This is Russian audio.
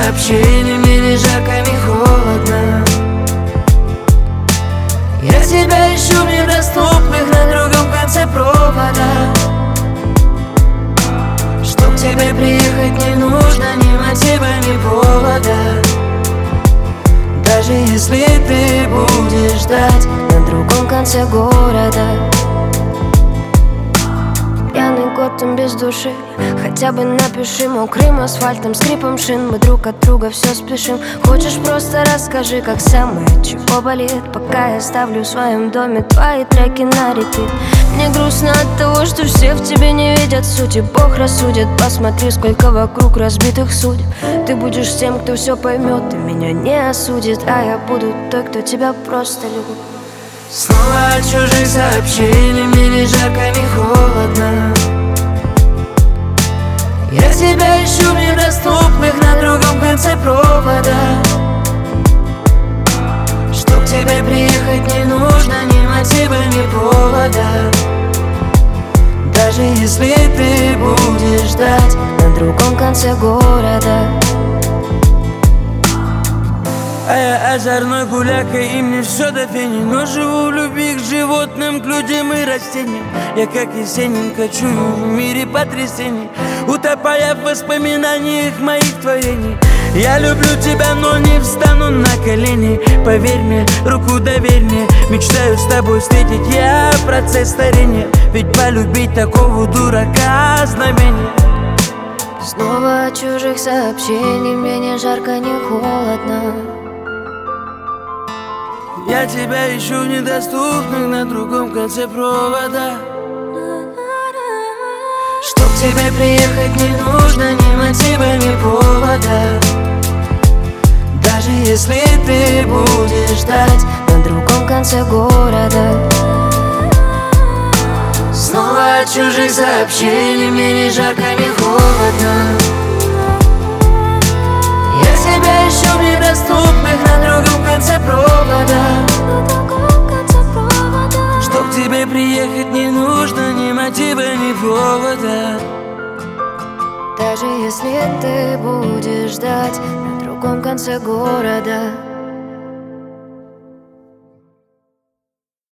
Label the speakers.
Speaker 1: сообщений, мне ни жарко, ни холодно. Я тебя ищу в недоступных на другом конце провода. Чтоб к тебе приехать не нужно ни мотива, ни повода. Даже если ты будешь ждать на другом конце города. Пьяный год, там без души. Хотя бы напиши мокрым асфальтом, скрипом шин. Мы друг от друга все спешим. Хочешь, просто расскажи, как самое, чего болит. Пока я ставлю в своем доме твои треки на репит. Мне грустно от того, что все в тебе не видят сути. Бог рассудит, посмотри, сколько вокруг разбитых судеб. Ты будешь тем, кто все поймет и меня не осудит. А я буду той, кто тебя просто любит. Снова от чужих сообщений, мне ни жарко, ни холодно. Я тебя ищу в недоступных на другом конце провода. Чтоб к тебе приехать не нужно ни мотива, ни повода. Даже если ты будешь ждать на другом конце города.
Speaker 2: А я озорной гуляка, и мне все до фени. Но живу в любви к животным, к людям и растениям. Я как Есенин кочую в мире потрясений, утопая в воспоминаниях моих творений. Я люблю тебя, но не встану на колени. Поверь мне, руку доверь мне. Мечтаю с тобой встретить я процесс старения. Ведь полюбить такого дурака знамение.
Speaker 1: Снова от чужих сообщений, мне ни жарко, ни холодно.
Speaker 2: Я тебя ищу в недоступных на другом конце провода.
Speaker 1: Чтоб к тебе приехать не нужно ни мотива, ни повода. Даже если ты будешь ждать на другом конце города. Снова от чужих сообщений, мне ни жарко, ни холодно. Я тебя ищу в недоступных на другом конце провода.
Speaker 2: Чтоб к тебе приехать не нужно ни мотива, ни повода.
Speaker 1: Даже если ты будешь ждать на другом конце города.